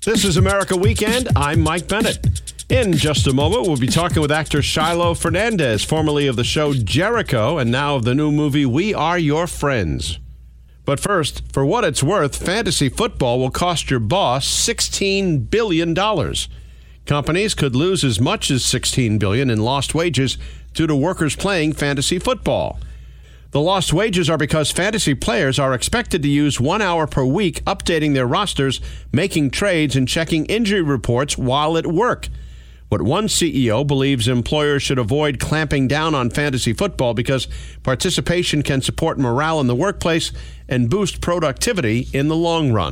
This is America Weekend. I'm Mike Bennett. In just a moment, we'll be talking with actor Shiloh Fernandez, formerly of the show Jericho and now of the new movie We Are Your Friends. But first, for what it's worth, fantasy football will cost your boss $16 billion. Companies could lose as much as $16 billion in lost wages due to workers playing fantasy football. The lost wages are because fantasy players are expected to use 1 hour per week updating their rosters, making trades, and checking injury reports while at work. But one CEO believes employers should avoid clamping down on fantasy football because participation can support morale in the workplace and boost productivity in the long run.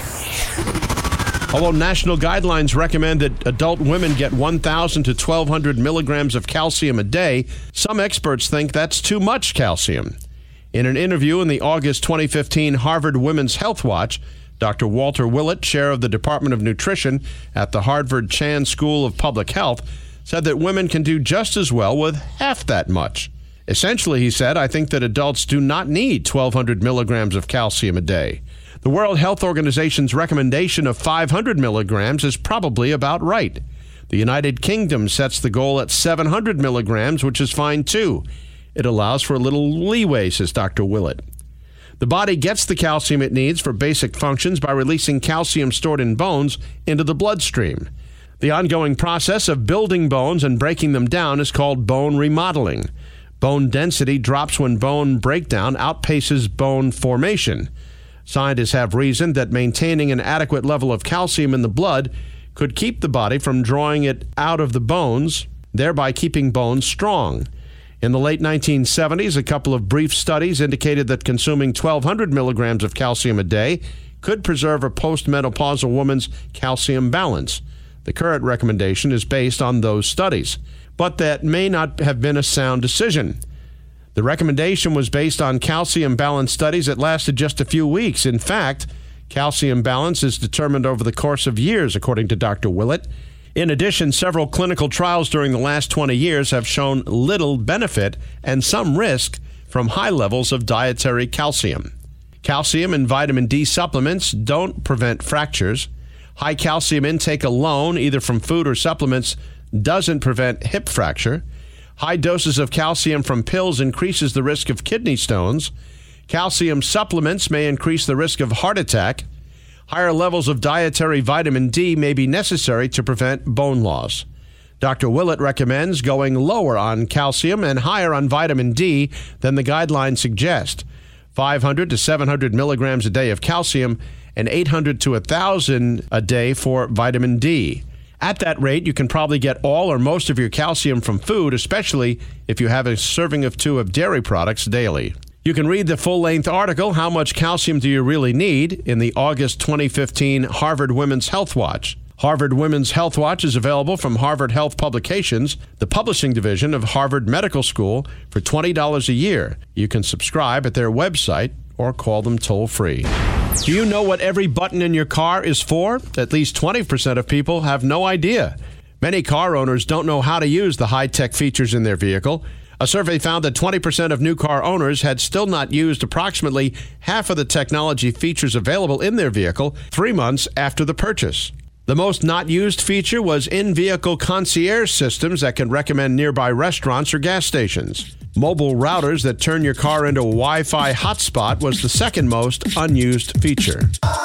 Although national guidelines recommend that adult women get 1,000 to 1,200 milligrams of calcium a day, some experts think that's too much calcium. In an interview in the August 2015 Harvard Women's Health Watch, Dr. Walter Willett, chair of the Department of Nutrition at the Harvard Chan School of Public Health, said that women can do just as well with half that much. Essentially, he said, I think that adults do not need 1,200 milligrams of calcium a day. The World Health Organization's recommendation of 500 milligrams is probably about right. The United Kingdom sets the goal at 700 milligrams, which is fine too. It allows for a little leeway, says Dr. Willett. The body gets the calcium it needs for basic functions by releasing calcium stored in bones into the bloodstream. The ongoing process of building bones and breaking them down is called bone remodeling. Bone density drops when bone breakdown outpaces bone formation. Scientists have reasoned that maintaining an adequate level of calcium in the blood could keep the body from drawing it out of the bones, thereby keeping bones strong. In the late 1970s, a couple of brief studies indicated that consuming 1,200 milligrams of calcium a day could preserve a postmenopausal woman's calcium balance. The current recommendation is based on those studies, but that may not have been a sound decision. The recommendation was based on calcium balance studies that lasted just a few weeks. In fact, calcium balance is determined over the course of years, according to Dr. Willett. In addition, several clinical trials during the last 20 years have shown little benefit and some risk from high levels of dietary calcium. Calcium and vitamin D supplements don't prevent fractures. High calcium intake alone, either from food or supplements, doesn't prevent hip fracture. High doses of calcium from pills increases the risk of kidney stones. Calcium supplements may increase the risk of heart attack. Higher levels of dietary vitamin D may be necessary to prevent bone loss. Dr. Willett recommends going lower on calcium and higher on vitamin D than the guidelines suggest. 500 to 700 milligrams a day of calcium and 800 to 1,000 a day for vitamin D. At that rate, you can probably get all or most of your calcium from food, especially if you have a serving of 2 of dairy products daily. You can read the full-length article, How Much Calcium Do You Really Need?, in the August 2015 Harvard Women's Health Watch. Harvard Women's Health Watch is available from Harvard Health Publications, the publishing division of Harvard Medical School, for $20 a year. You can subscribe at their website or call them toll-free. Do you know what every button in your car is for? At least 20% of people have no idea. Many car owners don't know how to use the high-tech features in their vehicle. A survey found that 20% of new car owners had still not used approximately half of the technology features available in their vehicle 3 months after the purchase. The most not used feature was in-vehicle concierge systems that can recommend nearby restaurants or gas stations. Mobile routers that turn your car into a Wi-Fi hotspot was the second most unused feature.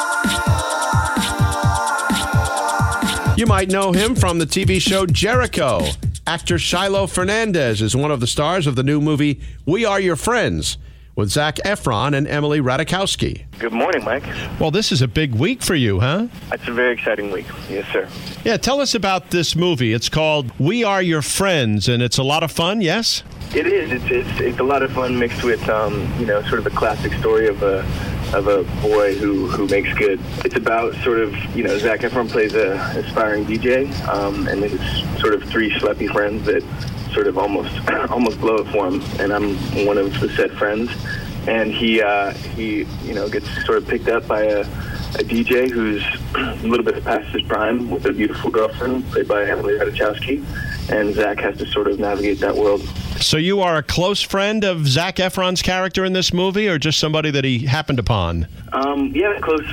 You might know him from the TV show Jericho. Actor Shiloh Fernandez is one of the stars of the new movie We Are Your Friends, with Zac Efron and Emily Ratajkowski. Good morning, Mike. Well, this is a big week for you, huh? It's a very exciting week. Yes, sir. Yeah, tell us about this movie. It's called We Are Your Friends, and it's a lot of fun, yes? It is. It's a lot of fun mixed with, sort of a classic story of a boy who makes good. It's about sort of, Zac Efron plays a aspiring DJ, and his sort of 3 schleppy friends that sort of almost blow it for him, and I'm one of the said friends. And he gets sort of picked up by a DJ who's a little bit past his prime with a beautiful girlfriend played by Emily Ratajkowski, and Zac has to sort of navigate that world. So you are a close friend of Zac Efron's character in this movie, or just somebody that he happened upon? Yeah,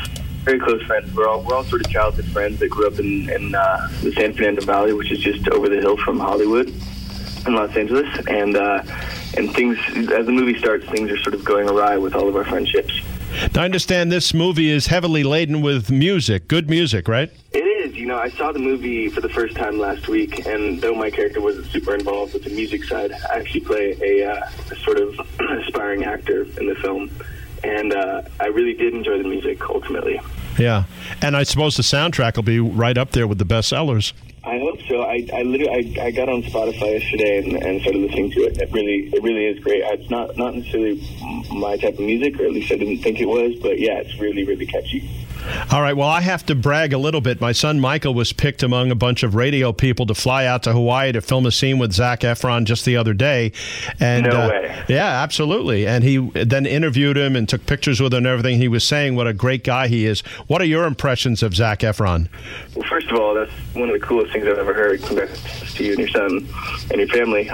very close friends. We're all sort of childhood friends that grew up in the San Fernando Valley, which is just over the hill from Hollywood in Los Angeles. And things, as the movie starts, things are sort of going awry with all of our friendships. I understand this movie is heavily laden with music, good music, right? It is. You know, I saw the movie for the first time last week, and though my character wasn't super involved with the music side, I actually play a sort of aspiring actor in the film. And I really did enjoy the music, ultimately. Yeah. And I suppose the soundtrack will be right up there with the best sellers. I hope so. I got on Spotify yesterday and started listening to it. It really is great. It's not necessarily my type of music, or at least I didn't think it was, but yeah, it's really, really catchy. All right, well, I have to brag a little bit. My son Michael was picked among a bunch of radio people to fly out to Hawaii to film a scene with Zac Efron just the other day. And, no way. Yeah, absolutely. And he then interviewed him and took pictures with him and everything. He was saying what a great guy he is. What are your impressions of Zac Efron? Well, first of all, that's one of the coolest things I've ever heard. Congrats to you and your son and your family.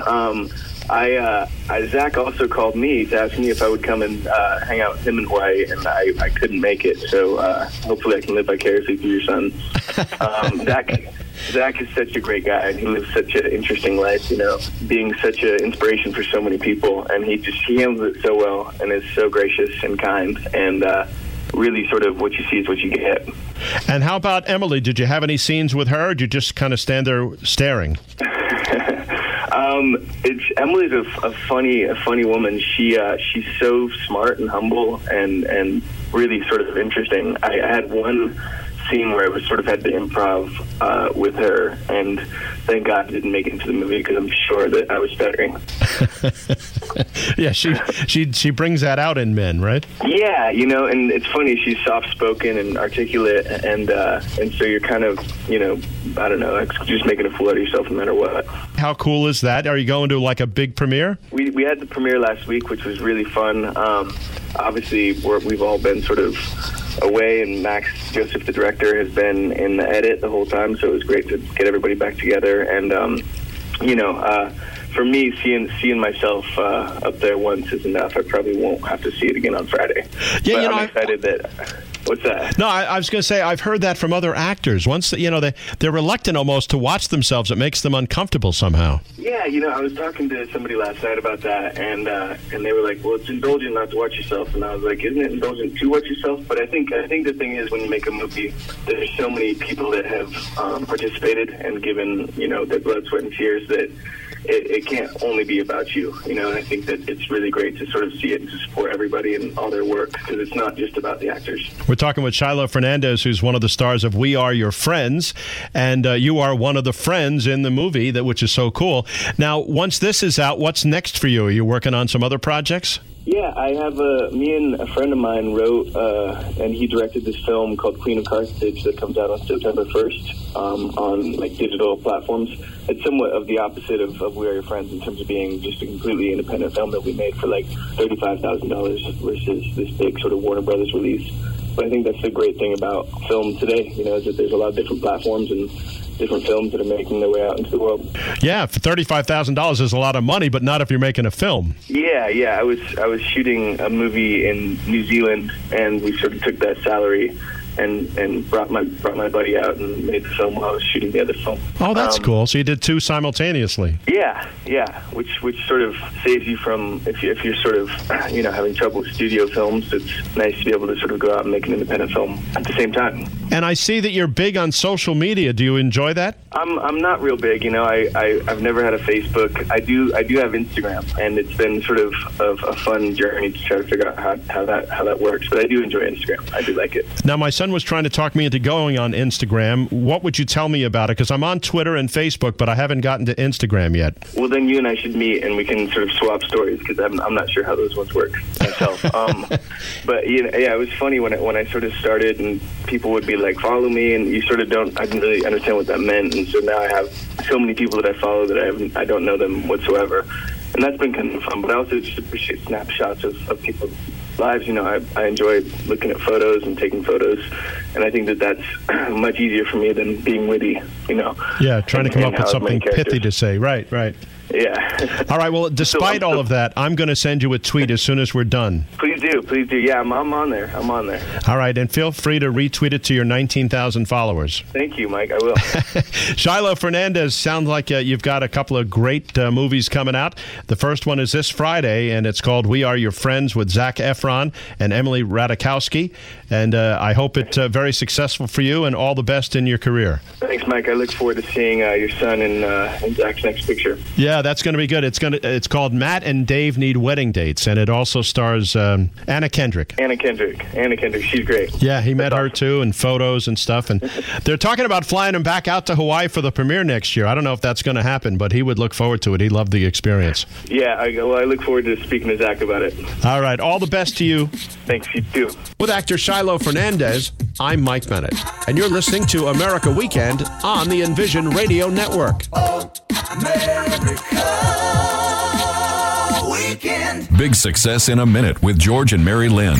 Zach also called me to ask me if I would come and hang out with him in Hawaii, and I couldn't make it. So hopefully I can live vicariously through your son. Zach is such a great guy, and he lives such an interesting life, you know, being such an inspiration for so many people. And he handles it so well and is so gracious and kind, and really sort of what you see is what you get. And how about Emily? Did you have any scenes with her, or did you just kind of stand there staring? Emily's a funny woman. She's so smart and humble and really sort of interesting. I had one scene where I was sort of had to improv with her, and thank God I didn't make it into the movie because I'm sure that I was stuttering. Yeah, she brings that out in men, right? Yeah, you know, and it's funny. She's soft-spoken and articulate, and so you're kind of, you know, I don't know, just making a fool out of yourself no matter what. How cool is that? Are you going to like a big premiere? We had the premiere last week, which was really fun. Obviously, we've all been sort of away, and Max Joseph, the director, has been in the edit the whole time, so it was great to get everybody back together. And you know, for me, seeing myself up there once is enough. I probably won't have to see it again on Friday. Yeah, but I'm excited that. What's that? No, I was going to say, I've heard that from other actors. Once, you know, they're reluctant almost to watch themselves. It makes them uncomfortable somehow. Yeah, you know, I was talking to somebody last night about that, and they were like, well, it's indulgent not to watch yourself. And I was like, isn't it indulgent to watch yourself? But I think the thing is, when you make a movie, there's so many people that have participated and given, you know, their blood, sweat, and tears that it can't only be about you, you know, and I think that it's really great to sort of see it and to support everybody and all their work, because it's not just about the actors. We're talking with Shiloh Fernandez, who's one of the stars of We Are Your Friends, and you are one of the friends in the movie, which is so cool. Now, once this is out, what's next for you? Are you working on some other projects? Yeah, I have me and a friend of mine wrote, and he directed this film called Queen of Carthage that comes out on September 1st on like digital platforms. It's somewhat of the opposite of We Are Your Friends in terms of being just a completely independent film that we made for like $35,000 versus this big sort of Warner Brothers release. But I think that's the great thing about film today, you know, is that there's a lot of different platforms and different films that are making their way out into the world. Yeah, for $35,000 is a lot of money, but not if you're making a film. Yeah. I was shooting a movie in New Zealand, and we sort of took that salary and brought my buddy out and made the film while I was shooting the other film. Oh, that's cool. So you did two simultaneously. Yeah. Which sort of saves you from, if you're sort of, you know, having trouble with studio films, it's nice to be able to sort of go out and make an independent film at the same time. And I see that you're big on social media. Do you enjoy that? I'm not real big. You know, I've never had a Facebook. I do have Instagram, and it's been sort of a fun journey to try to figure out how that works. But I do enjoy Instagram. I do like it. Now, my son was trying to talk me into going on Instagram. What would you tell me about it? Because I'm on Twitter and Facebook, but I haven't gotten to Instagram yet. Well, then you and I should meet, and we can sort of swap stories, because I'm not sure how those ones work myself. But you know, yeah, it was funny when I sort of started, and people would be like, follow me, and you sort of I didn't really understand what that meant, and so now I have so many people that I follow that I don't know them whatsoever, and that's been kind of fun. But I also just appreciate snapshots of people's lives. You know, I enjoy looking at photos and taking photos, and I think that's much easier for me than being witty, you know. Yeah, trying to come up with something pithy to say. Right. Yeah. All right. Well, despite all of that, I'm going to send you a tweet as soon as we're done. Please do. Yeah, I'm on there. All right. And feel free to retweet it to your 19,000 followers. Thank you, Mike. I will. Shiloh Fernandez, sounds like you've got a couple of great movies coming out. The first one is this Friday, and it's called We Are Your Friends with Zac Efron and Emily Ratajkowski. And I hope it's very successful for you, and all the best in your career. Thanks, Mike. I look forward to seeing your son in Zach's next picture. Yeah, that's going to be good. It's called Matt and Dave Need Wedding Dates, and it also stars Anna Kendrick. Anna Kendrick. She's great. Yeah, he met her too, and photos and stuff. And they're talking about flying him back out to Hawaii for the premiere next year. I don't know if that's going to happen, but he would look forward to it. He loved the experience. Yeah, I look forward to speaking to Zach about it. All right, all the best to you. Thanks, you too. With actor Shiloh Fernandez, I'm Mike Bennett, and you're listening to America Weekend on the Envision Radio Network. America Weekend. Big Success in a Minute with George and Mary Lynn.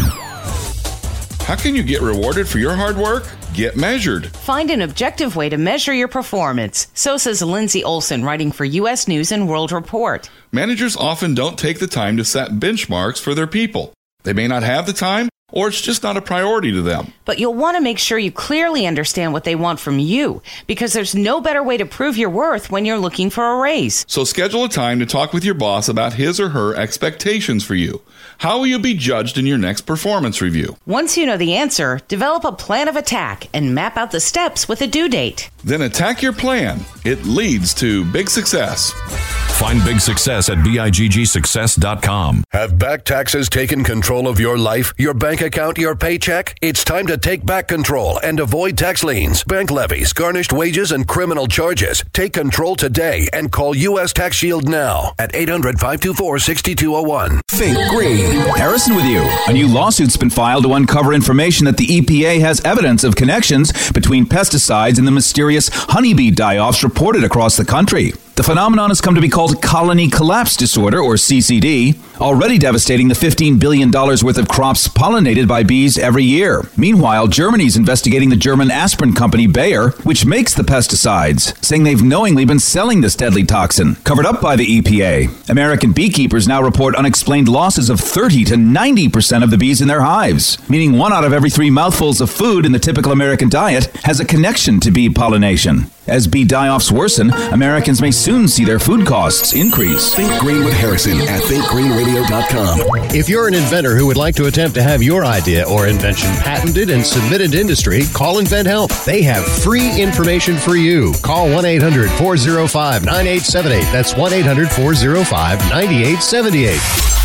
How can you get rewarded for your hard work? Get measured. Find an objective way to measure your performance. So says Lindsay Olson, writing for U.S. News and World Report. Managers often don't take the time to set benchmarks for their people. They may not have the time, or it's just not a priority to them. But you'll want to make sure you clearly understand what they want from you, because there's no better way to prove your worth when you're looking for a raise. So schedule a time to talk with your boss about his or her expectations for you. How will you be judged in your next performance review? Once you know the answer, develop a plan of attack and map out the steps with a due date. Then attack your plan. It leads to big success. Find Big Success at BIGGsuccess.com. Have back taxes taken control of your life, your bank account, your paycheck? It's time to take back control and avoid tax liens, bank levies, garnished wages, and criminal charges. Take control today and call U.S. Tax Shield now at 800-524-6201. Think green. Harrison with you. A new lawsuit's been filed to uncover information that the EPA has evidence of connections between pesticides and the mysterious honeybee die-offs reported across the country. The phenomenon has come to be called colony collapse disorder, or CCD, already devastating the $15 billion worth of crops pollinated by bees every year. Meanwhile, Germany's investigating the German aspirin company Bayer, which makes the pesticides, saying they've knowingly been selling this deadly toxin, covered up by the EPA. American beekeepers now report unexplained losses of 30 to 90% of the bees in their hives, meaning 1 out of every 3 mouthfuls of food in the typical American diet has a connection to bee pollination. As bee die-offs worsen, Americans may soon see their food costs increase. Think Green with Harrison at thinkgreenradio.com. If you're an inventor who would like to attempt to have your idea or invention patented and submitted to industry, call InventHelp. They have free information for you. Call 1-800-405-9878. That's 1-800-405-9878.